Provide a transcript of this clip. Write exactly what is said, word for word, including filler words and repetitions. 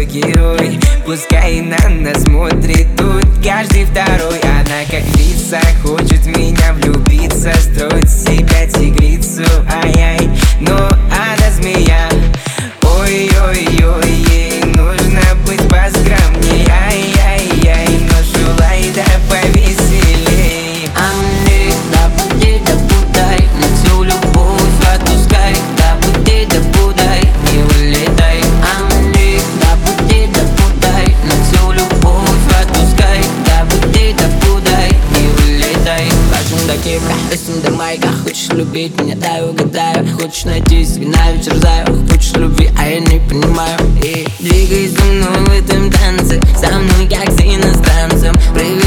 свой герой. Пускай на нас смотрит тут каждый второй. Она как лиса хочет в меня влюбиться, строит из себя тигрицу, ай-яй. Но она змея, ой-ой-ой, ей нужно быть поскромней, ай-яй-яй. Но шулай да повеселей. А мне да пути да путай, на всю любовь отпускай. Да пути да путай, не улетай. А мне да пути да путай, на всю любовь отпускай. Да пути да путай, не улетай. Каждым до Кипра, если до майка. Хочешь любить меня, дай угадаю. Хочешь найти себе на вечер заю. Хочешь любви, а я не понимаю. И двигай за мной в этом танце, со мной как с иностранцем. Привет.